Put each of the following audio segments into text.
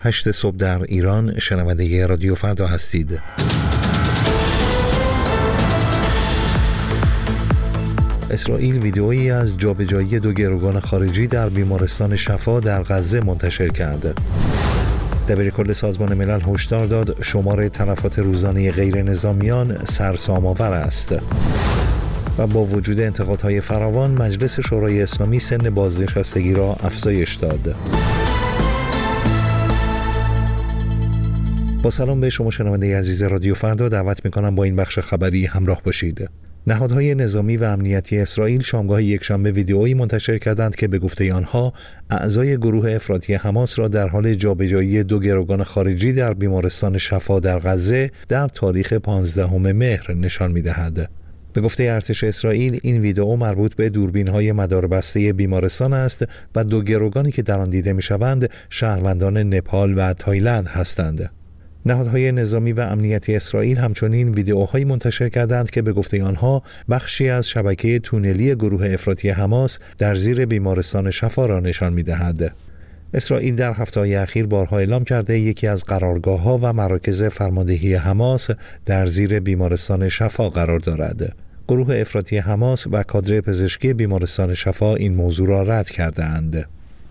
8 صبح در ایران. شنونده رادیو فردا هستید. اسرائیل ویدئویی از جابجایی 2 گروگان خارجی در بیمارستان شفا در غزه منتشر کرد. دبیرکل سازمان ملل هشدار داد شمار تلفات روزانه غیر نظامیان سرسام‌آور است. و با وجود انتقادهای فراوان مجلس شورای اسلامی سن بازنشستگی را افزایش داد. با سلام به شما شنونده عزیز رادیو فردا، دعوت می‌کنم با این بخش خبری همراه باشید. نهادهای نظامی و امنیتی اسرائیل شامگاه یکشنبه ویدئویی منتشر کردند که به گفته آنها اعضای گروه افراطی حماس را در حال جابجایی 2 گروگان خارجی در بیمارستان شفا در غزه در تاریخ 15 مهر نشان می‌دهد. به گفته ارتش اسرائیل این ویدئو مربوط به دوربین‌های مداربسته بیمارستان است و 2 گروگانی که در آن دیده می‌شوند شهروندان نپال و تایلند هستند. نهادهای نظامی و امنیتی اسرائیل همچنین ویدئوهایی منتشر کردند که به گفته آنها بخشی از شبکه تونلی گروه افراطی حماس در زیر بیمارستان شفا را نشان می‌دهد. اسرائیل در هفته‌های اخیر بارها اعلام کرده یکی از قرارگاه‌ها و مراکز فرماندهی حماس در زیر بیمارستان شفا قرار دارد. گروه افراطی حماس و کادر پزشکی بیمارستان شفا این موضوع را رد کرده‌اند.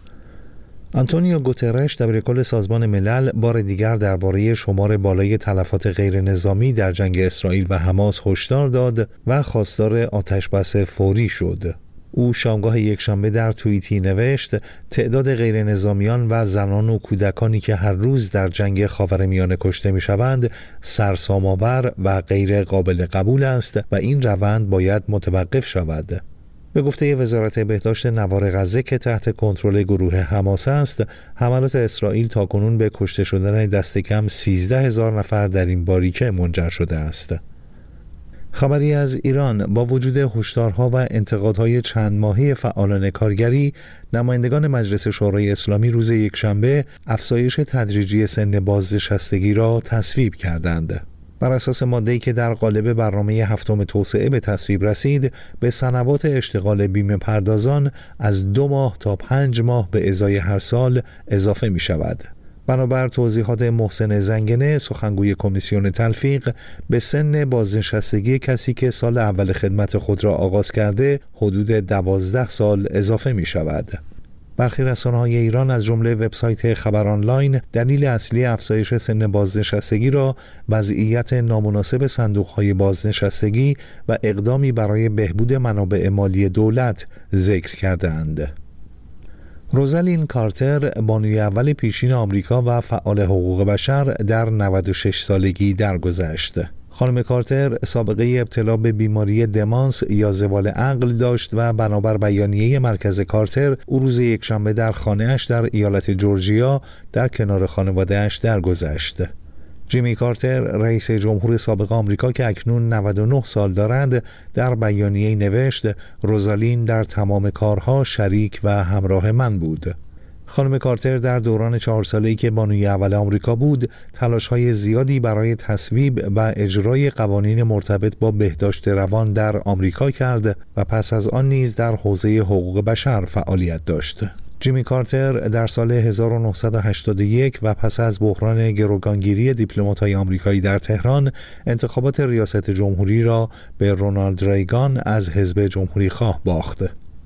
آنتونیو گوترش دبیرکل سازمان ملل بار دیگر درباره شمار بالای تلفات غیر نظامی در جنگ اسرائیل و حماس هشدار داد و خواستار آتشبس فوری شد. او شامگاه یکشنبه در توییتی نوشت تعداد غیر نظامیان و زنان و کودکانی که هر روز در جنگ خاورمیانه کشته می‌شوند سرسام‌آور و غیر قابل قبول است و این روند باید متوقف شود. به گفته وزارت بهداشت نوار غزه که تحت کنترل گروه حماس است، حملات اسرائیل تاکنون به کشته شدن دست کم 13,000 نفر در این باریکه منجر شده است. خبری از ایران: با وجود هشدارها و انتقادهای چند ماهه فعالان کارگری، نمایندگان مجلس شورای اسلامی روز یکشنبه افزایش تدریجی سن بازنشستگی را تصویب کردند. بر اساس ماده‌ای که در قالب برنامه 7 توسعه به تصویب رسید، به سنوات اشتغال بیمه پردازان از 2 ماه تا 5 ماه به ازای هر سال اضافه می شود. بنابر توضیحات محسن زنگنه، سخنگوی کمیسیون تلفیق، به سن بازنشستگی کسی که سال اول خدمت خود را آغاز کرده حدود 12 سال اضافه می شود. برخی رسانه‌های ایران از جمله وبسایت خبر آنلاین دلیل اصلی افزایش سن بازنشستگی را وضعیت نامناسب صندوق‌های بازنشستگی و اقدامی برای بهبود منابع مالی دولت ذکر کرده‌اند. روزالین کارتر، بانوی اول پیشین آمریکا و فعال حقوق بشر، در 96 سالگی درگذشت. خانم کارتر سابقه ابتلا به بیماری دمانس یا زوال عقل داشت و بنابر بیانیه مرکز کارتر او روز یکشنبه در خانه‌اش در ایالت جورجیا در کنار خانواده‌اش درگذشت. جیمی کارتر، رئیس جمهور سابق آمریکا که اکنون 99 سال دارد، در بیانیه نوشت روزالین در تمام کارها شریک و همراه من بود. خانم کارتر در دوران 4 ساله‌ای که بانوی اول آمریکا بود، تلاش‌های زیادی برای تصویب و اجرای قوانین مرتبط با بهداشت روان در آمریکا کرد و پس از آن نیز در حوزه حقوق بشر فعالیت داشت. جیمی کارتر در سال 1981 و پس از بحران گروگانگیری دیپلمات‌های آمریکایی در تهران، انتخابات ریاست جمهوری را به رونالد ریگان از حزب جمهوری‌خواه باخت.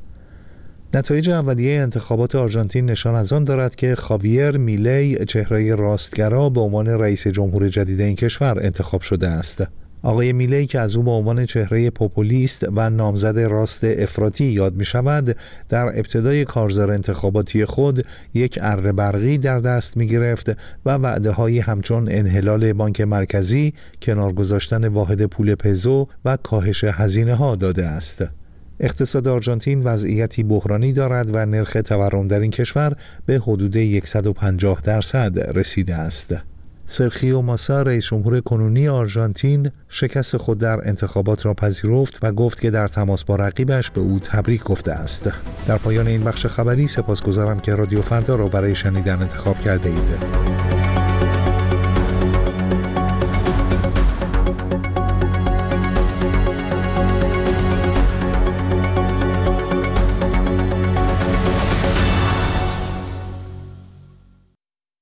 نتایج اولیه انتخابات آرژانتین نشان از آن دارد که خاویر میلی، چهره راستگرا، به عنوان رئیس جمهور جدید این کشور انتخاب شده است. آقای میلی که از او به عنوان چهره پوپولیست و نامزد راست افراطی یاد می شود، در ابتدای کارزار انتخاباتی خود یک اره برقی در دست می گرفت و وعده هایی همچون انحلال بانک مرکزی، کنار گذاشتن واحد پول پزو و کاهش هزینه ها داده است. اقتصاد آرژانتین وضعیتی بحرانی دارد و نرخ تورم در این کشور به حدود 150% رسیده است. سرخیو ماسا، رئیس جمهور کنونی آرژانتین، شکست خود در انتخابات را پذیرفت و گفت که در تماس با رقیبش به او تبریک گفته است. در پایان این بخش خبری سپاسگزارم که رادیو فردا را برای شنیدن انتخاب کرده اید.